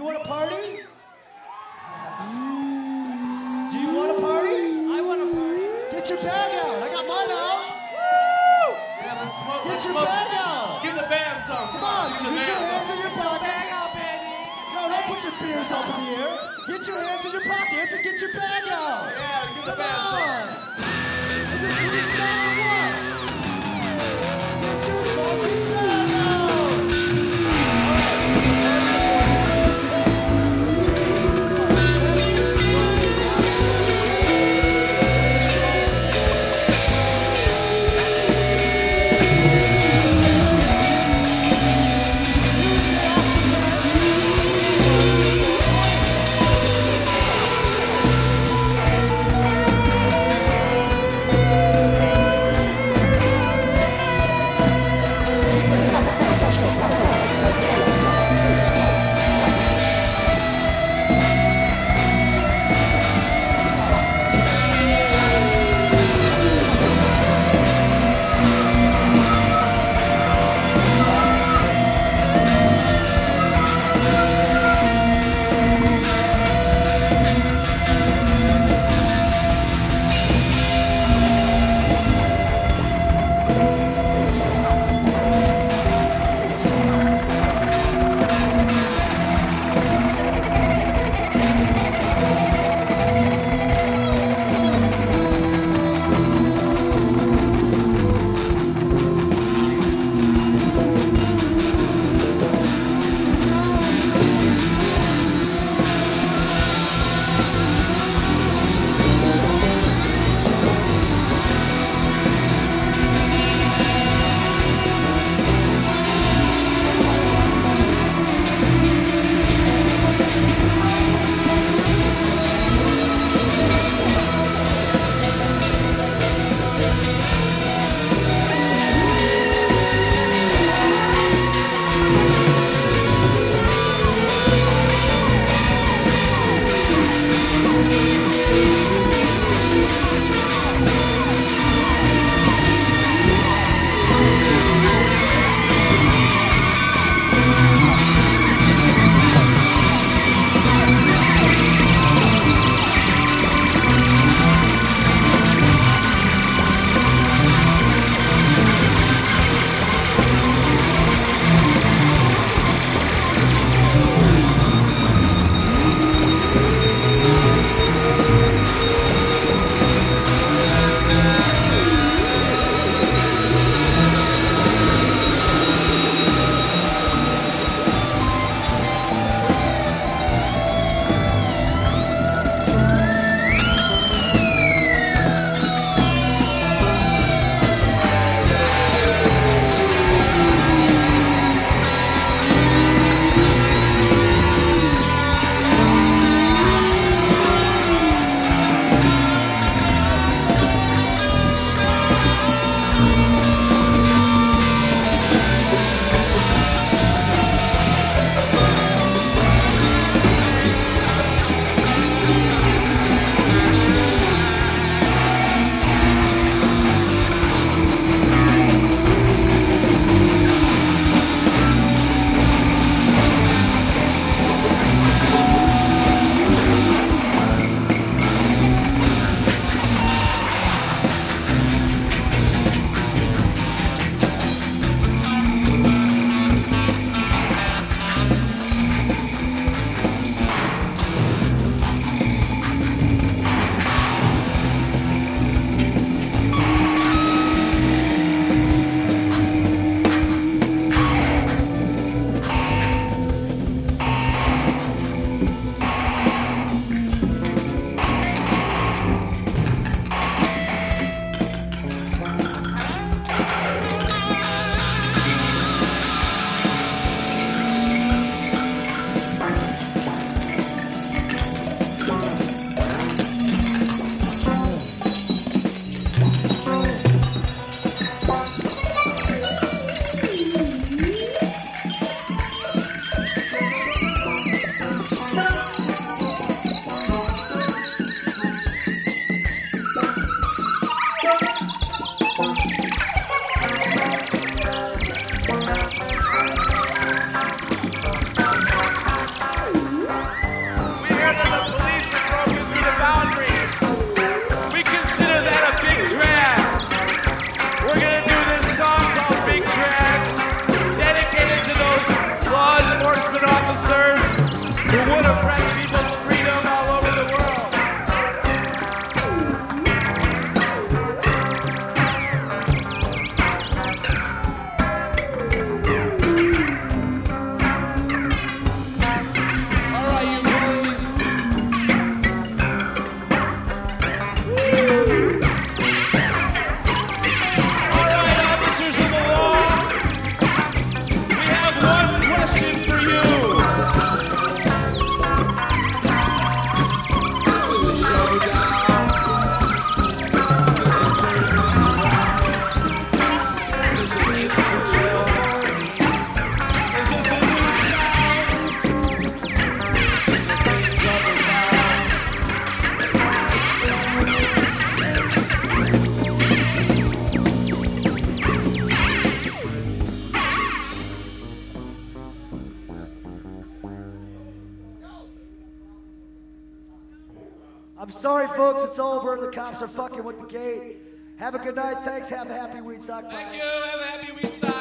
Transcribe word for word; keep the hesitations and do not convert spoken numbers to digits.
You want to party? Do you want to party? I want to party. Get your bag out. I got mine out. Woo! Yeah, let's smoke. Get let's your smoke. bag out. Give the band some. Come, Come on, give the get your band hands some. in your Bag pockets. out, baby. No, don't put your beers up in the air. Get your hands in your pockets and get your bag out. Yeah, give the Come band some. on. Is this sweet stuff or what? Get your fucking bag out. I'm sorry, folks, it's over. The cops are fucking with the gate. Have a good night. Thanks. Have a happy Weedstock. Thank you. Have a happy Weedstock.